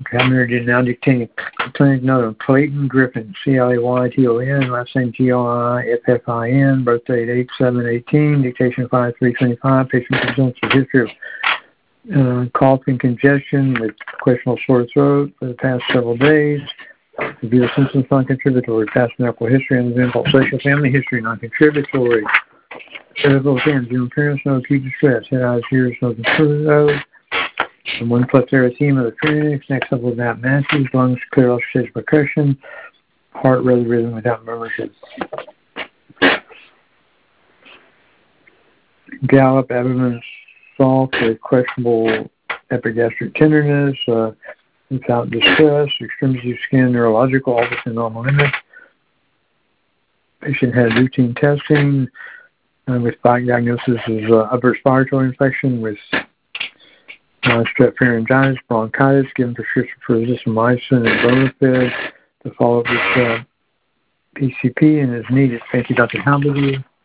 Examiner did now dictate a clinic note of Clayton Griffin, Clayton, last name Griffin, birthday 8/7/18, dictation 5/3/25. Patient presents with history of cough and congestion with questionable sore throat for the past several days. Review the symptoms non-contributory, past medical history, and the pulsation family history non-contributory. Physical exam, general appearance, no acute distress, head, eyes, ears, no concerns. And 1+ erythema of the pharynx, next level without masses, lungs clear off stage percussion, heart regular rhythm without murmurs. Gallop, abdomen soft with questionable epigastric tenderness, without distress, extremity of skin, neurological, all within normal limits. Patient had routine testing with diagnosis of upper respiratory infection with strep pharyngitis, bronchitis, given prescription for azithromycin and Bonafide to follow up with PCP and as needed. Thank you, Dr. Halberdy.